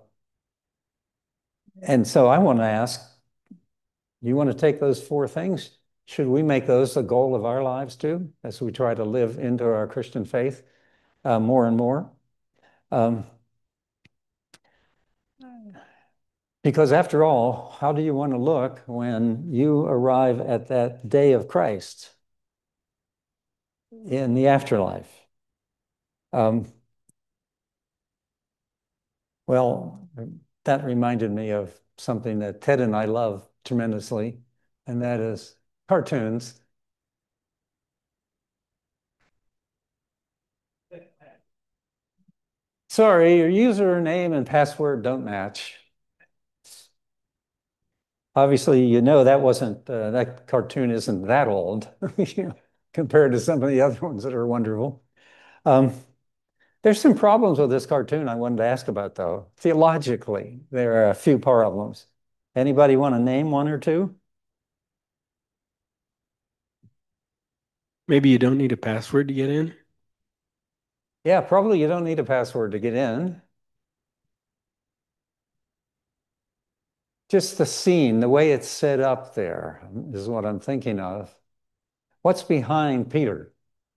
and so I want to ask, you want to take those four things? Should we make those the goal of our lives too, as we try to live into our Christian faith uh, more and more? Um, because after all, how do you want to look when you arrive at that day of Christ in the afterlife? Um, well, that reminded me of something that Ted and I love tremendously, and that is cartoons. Sorry, your username and password don't match. Obviously, you know that wasn't, uh, that cartoon isn't that old compared to some of the other ones that are wonderful. Um, there's some problems with this cartoon I wanted to ask about, though. Theologically, there are a few problems. Anybody want to name one or two? Maybe you don't need a password to get in. Yeah, probably you don't need a password to get in. Just the scene, the way it's set up there is what I'm thinking of. What's behind Peter?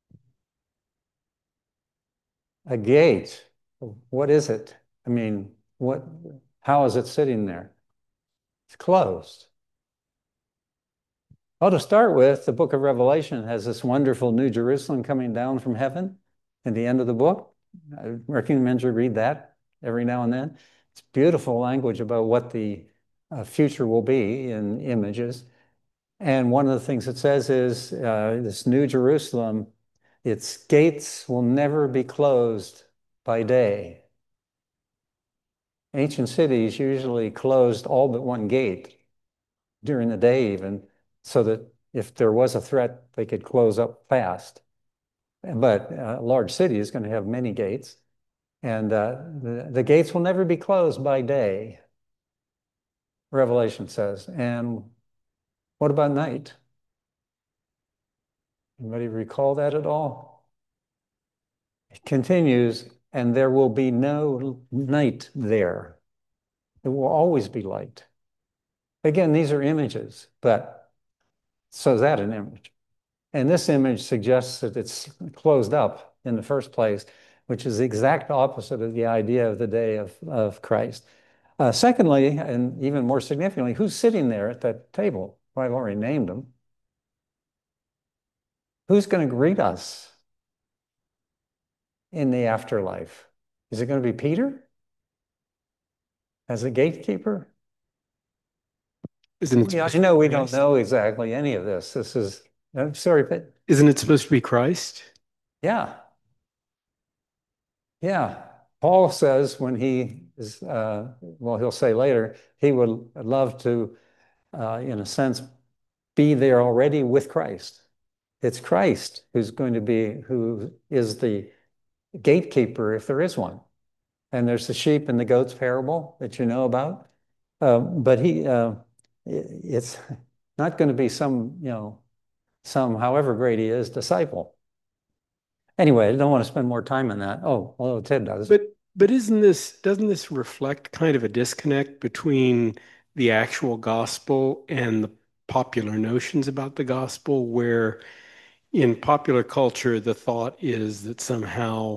A gate. What is it? I mean, what, how is it sitting there? It's closed. Well, to start with, the book of Revelation has this wonderful New Jerusalem coming down from heaven at the end of the book. I recommend you read that every now and then. It's beautiful language about what the uh, future will be in images. And one of the things it says is uh, this New Jerusalem, its gates will never be closed by day. Ancient cities usually closed all but one gate during the day even, so that if there was a threat, they could close up fast. But a large city is going to have many gates, and uh, the, the gates will never be closed by day, Revelation says. And what about night? Anybody recall that at all? It continues, and there will be no night there. It will always be light. Again, these are images, but so is that an image? And this image suggests that it's closed up in the first place, which is the exact opposite of the idea of the day of, of Christ. Uh, secondly, and even more significantly, who's sitting there at that table? Well, I've already named them. Who's going to greet us in the afterlife? Is it going to be Peter as a gatekeeper? Isn't it? Yeah, I know we don't know exactly any of this. This is, I'm sorry, but. Isn't it supposed to be Christ? Yeah. Yeah. Paul says when he is, uh, well, he'll say later, he would love to, uh, in a sense, be there already with Christ. It's Christ who's going to be, who is the gatekeeper if there is one. And there's the sheep and the goats parable that you know about. Uh, but he, uh, it's not going to be some, you know, some, however great he is, disciple. Anyway, I don't want to spend more time on that. Oh, although Ted does. But but isn't this, doesn't this reflect kind of a disconnect between the actual gospel and the popular notions about the gospel, where in popular culture, the thought is that somehow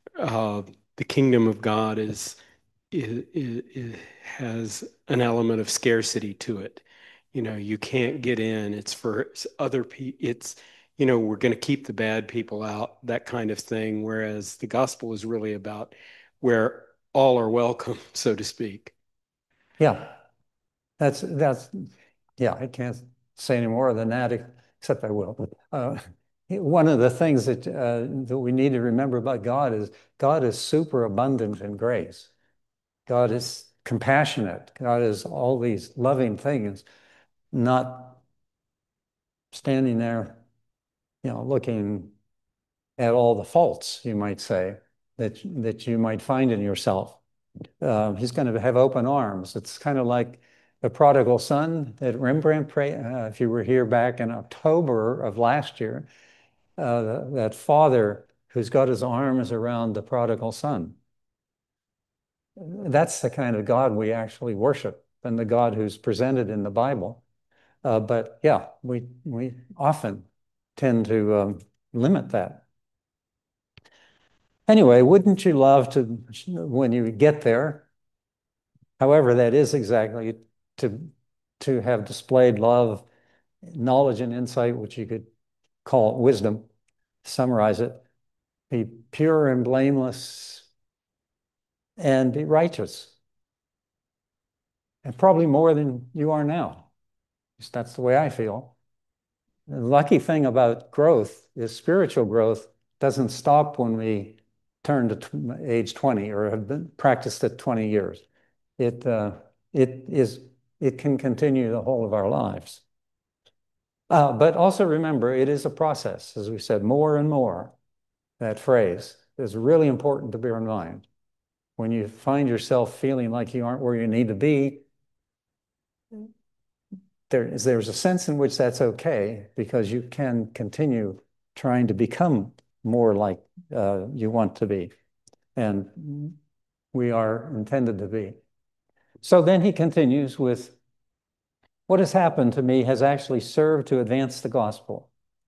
uh, the kingdom of God is, is, is has an element of scarcity to it. You know, you can't get in. It's for other people. It's, you know, we're going to keep the bad people out, that kind of thing. Whereas the gospel is really about where all are welcome, so to speak. Yeah, that's that's yeah. I can't say any more than that, except I will. Uh, one of the things that uh, that we need to remember about God is God is super abundant in grace. God is compassionate. God is all these loving things, not standing there, you know, looking at all the faults, you might say, that that you might find in yourself. Uh, he's going to have open arms. It's kind of like the prodigal son that Rembrandt prayed. Uh, if you were here back in October of last year, uh, that father who's got his arms around the prodigal son. That's the kind of God we actually worship, and the God who's presented in the Bible. Uh, but yeah, we we often tend to um, limit that. Anyway, wouldn't you love to, when you get there, however that is exactly, to to have displayed love, knowledge, and insight, which you could call wisdom, summarize it, be pure and blameless, and be righteous, and probably more than you are now. That's the way I feel. The lucky thing about growth is spiritual growth doesn't stop when we turn to age twenty or have been practiced it twenty years. It uh, it is it can continue the whole of our lives. Uh, but also remember, it is a process, as we said, more and more. That phrase is really important to bear in mind. When you find yourself feeling like you aren't where you need to be, there is there's a sense in which that's okay, because you can continue trying to become more like uh, you want to be, and we are intended to be. So then he continues with, what has happened to me has actually served to advance the gospel,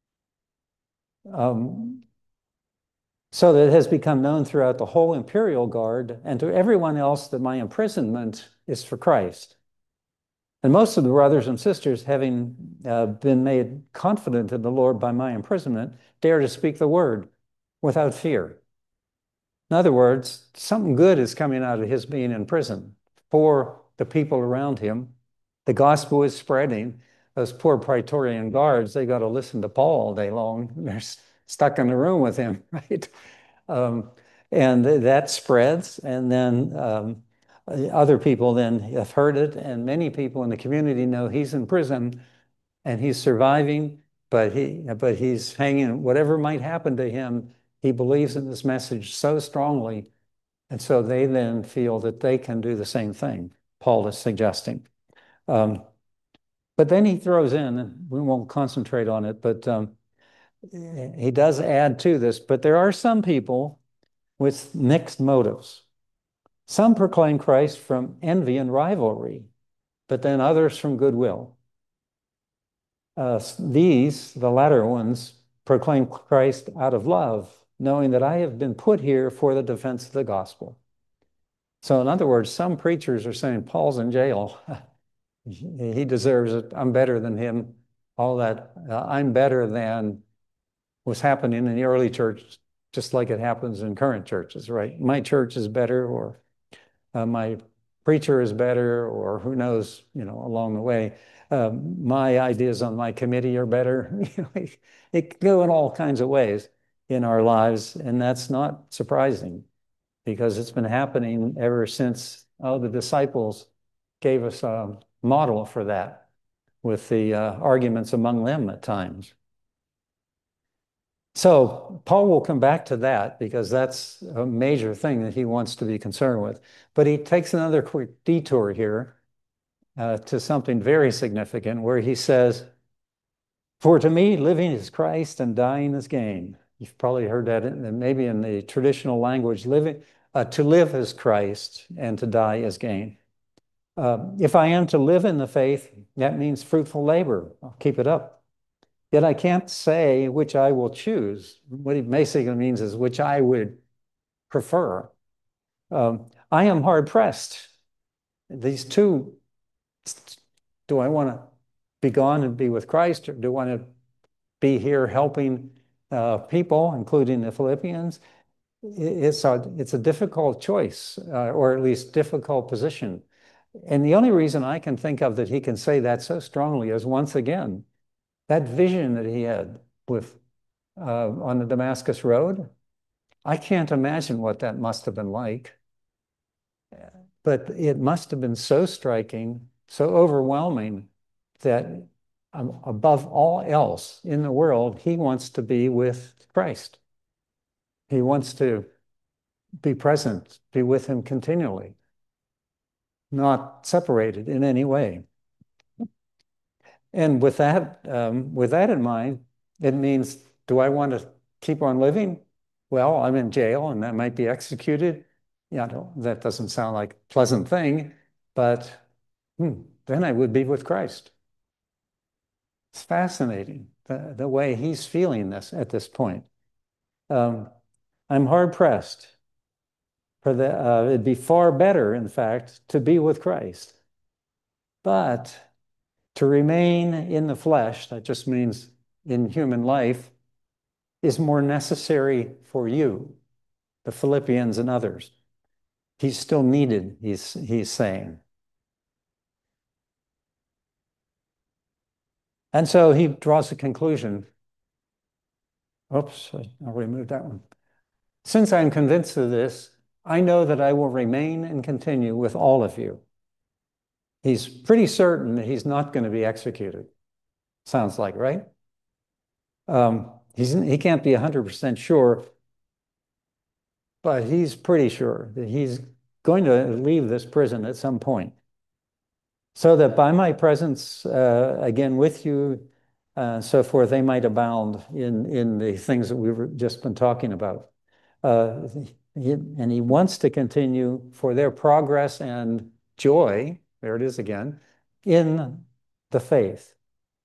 um, so that it has become known throughout the whole imperial guard and to everyone else that my imprisonment is for Christ. And most of the brothers and sisters, having uh, been made confident in the Lord by my imprisonment, dare to speak the word without fear. In other words, something good is coming out of his being in prison for the people around him. The gospel is spreading. Those poor Praetorian guards, they got to listen to Paul all day long. They're stuck in the room with him, right? Um, and that spreads, and then um, other people then have heard it, and many people in the community know he's in prison and he's surviving, but he but he's hanging. Whatever might happen to him, he believes in this message so strongly, and so they then feel that they can do the same thing Paul is suggesting. Um, but then he throws in, and we won't concentrate on it, but um, he does add to this, but there are some people with mixed motives. Some proclaim Christ from envy and rivalry, but then others from goodwill. Uh, these, the latter ones, proclaim Christ out of love, knowing that I have been put here for the defense of the gospel. So in other words, some preachers are saying, Paul's in jail. He deserves it. I'm better than him. All that. Uh, I'm better than was happening in the early church, just like it happens in current churches, right? My church is better, or uh, my preacher is better, or who knows, you know, along the way. Um, my ideas on my committee are better. it, it can go in all kinds of ways in our lives, and that's not surprising, because it's been happening ever since oh, the disciples gave us a model for that, with the uh, arguments among them at times. So Paul will come back to that, because that's a major thing that he wants to be concerned with. But he takes another quick detour here uh, to something very significant, where he says, for to me, living is Christ and dying is gain. You've probably heard that in, maybe in the traditional language, living, uh, to live is Christ and to die is gain. Uh, if I am to live in the faith, that means fruitful labor. I'll keep it up. Yet I can't say which I will choose. What he basically means is which I would prefer. Um, I am hard pressed. These two, do I want to be gone and be with Christ, or do I want to be here helping uh, people, including the Philippians? It's a, it's a difficult choice, uh, or at least difficult position. And the only reason I can think of that he can say that so strongly is, once again, that vision that he had with uh, on the Damascus Road. I can't imagine what that must have been like, but it must have been so striking, so overwhelming, that um, above all else in the world, he wants to be with Christ. He wants to be present, be with him continually, not separated in any way. And with that, um, with that in mind, it means, do I want to keep on living? Well, I'm in jail and that might be executed. Yeah, no, that doesn't sound like a pleasant thing, but hmm, then I would be with Christ. It's fascinating, the, the way he's feeling this at this point. Um, I'm hard pressed. For the, uh, it'd be far better, in fact, to be with Christ. But to remain in the flesh, that just means in human life, is more necessary for you, the Philippians and others. He's still needed, he's, he's saying. And so he draws a conclusion. Oops, I'll remove that one. Since I'm convinced of this, I know that I will remain and continue with all of you. He's pretty certain that he's not going to be executed. Sounds like, right? Um, he's, he can't be one hundred percent sure, but he's pretty sure that he's going to leave this prison at some point. So that by my presence uh, again with you, uh, so forth, they might abound in, in the things that we've just been talking about. Uh, he, and he wants to continue for their progress and joy, there it is again, in the faith.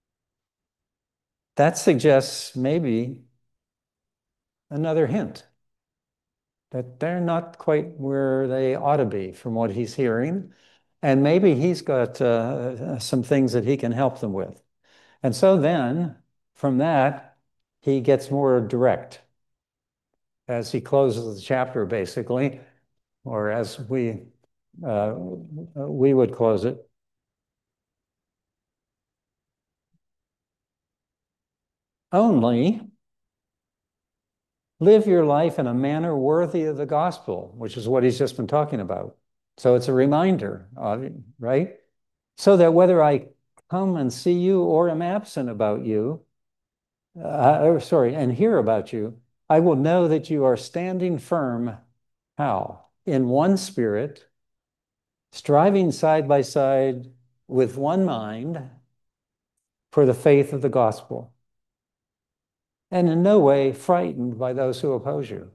That suggests maybe another hint that they're not quite where they ought to be from what he's hearing. And maybe he's got uh, some things that he can help them with. And so then, from that, he gets more direct as he closes the chapter, basically, or as we uh, we would close it. Only live your life in a manner worthy of the gospel, which is what he's just been talking about. So it's a reminder, right? So that whether I come and see you or am absent about you, uh, sorry, and hear about you, I will know that you are standing firm. How? In one spirit, striving side by side with one mind for the faith of the gospel, and in no way frightened by those who oppose you.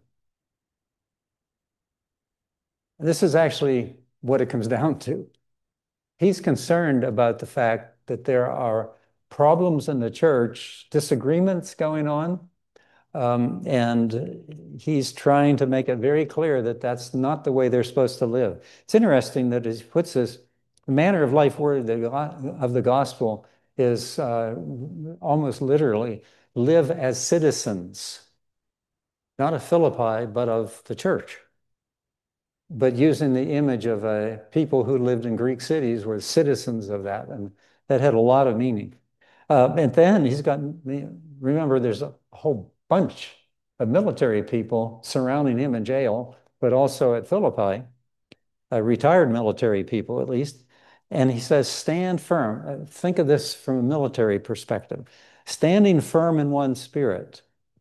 This is actually what it comes down to. He's concerned about the fact that there are problems in the church, disagreements going on, um, and he's trying to make it very clear that that's not the way they're supposed to live. It's interesting that he puts this, the manner of life worthy of the gospel is uh, almost literally, live as citizens, not of Philippi, but of the church. But using the image of uh, people who lived in Greek cities were citizens of that, and that had a lot of meaning. Uh, and then he's got, remember, there's a whole bunch of military people surrounding him in jail, but also at Philippi, uh, retired military people at least. And he says, stand firm. Uh, think of this from a military perspective. Standing firm in one spirit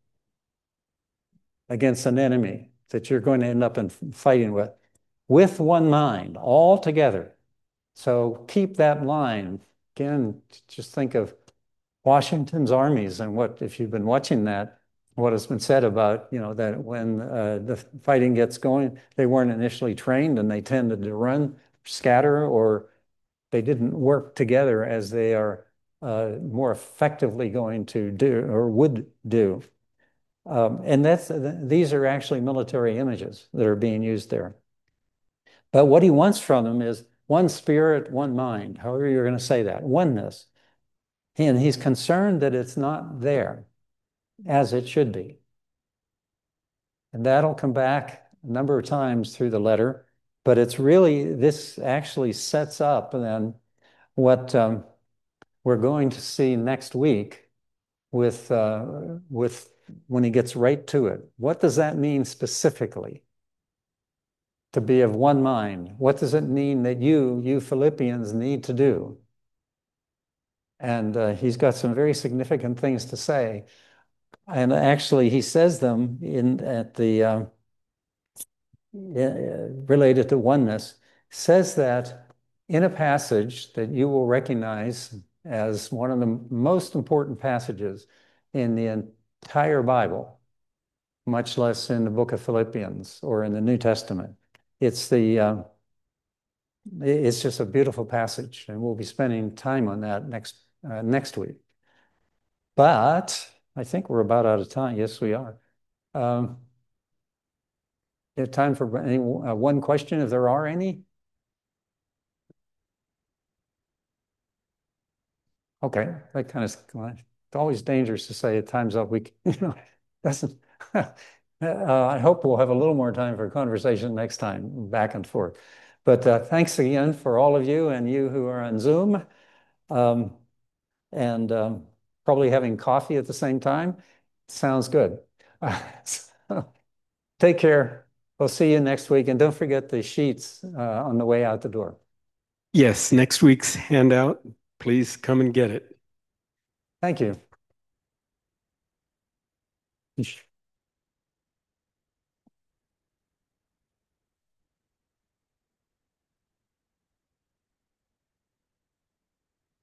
against an enemy that you're going to end up in fighting with, with one mind, all together. So keep that line. Again, just think of Washington's armies and what, if you've been watching that, what has been said about, you know, that when uh, the fighting gets going, they weren't initially trained and they tended to run, scatter, or they didn't work together as they are uh, more effectively going to do or would do. Um, and that's these are actually military images that are being used there. But what he wants from them is one spirit, one mind, however you're going to say that, oneness. And he's concerned that it's not there as it should be. And that'll come back a number of times through the letter. But it's really, this actually sets up then what um, we're going to see next week with, uh, with when he gets right to it. What does that mean specifically? To be of one mind. What does it mean that you, you Philippians, need to do? And uh, he's got some very significant things to say. And actually, he says them in at the uh, related to oneness, says that in a passage that you will recognize as one of the most important passages in the entire Bible, much less in the book of Philippians or in the New Testament. It's the uh, it's just a beautiful passage, and we'll be spending time on that next uh, next week. But I think we're about out of time. Yes, we are. Um, you have time for any, uh, one question, if there are any? Okay, that kind of, it's always dangerous to say time's up. We, you know, doesn't. uh, I hope we'll have a little more time for conversation next time, back and forth. But uh, thanks again for all of you and you who are on Zoom, um, and um, probably having coffee at the same time. Sounds good. Uh, so, take care. We'll see you next week. And don't forget the sheets uh, on the way out the door. Yes, next week's handout, please come and get it. Thank you.